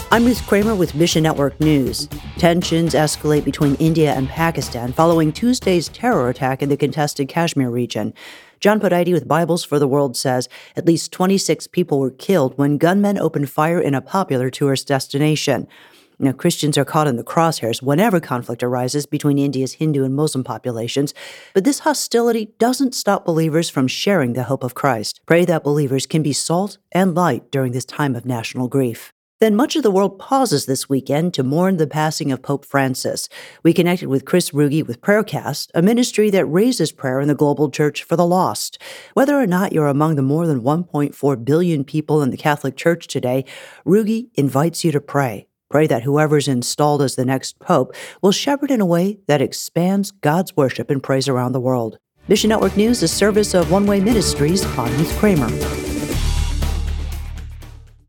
I'm Ruth Kramer with Mission Network News. Tensions escalate between India and Pakistan following Tuesday's terror attack in the contested Kashmir region. John Podide with Bibles for the World says at least 26 people were killed when gunmen opened fire in a popular tourist destination. Now, Christians are caught in the crosshairs whenever conflict arises between India's Hindu and Muslim populations, but this hostility doesn't stop believers from sharing the hope of Christ. Pray that believers can be salt and light during this time of national grief. Then much of the world pauses this weekend to mourn the passing of Pope Francis. We connected with Chris Ruge with Prayercast, a ministry that raises prayer in the global church for the lost. Whether or not you're among the more than 1.4 billion people in the Catholic Church today, Ruge invites you to pray. Pray that whoever's installed as the next pope will shepherd in a way that expands God's worship and praise around the world. Mission Network News is a service of One Way Ministries. I'm Ruth Kramer.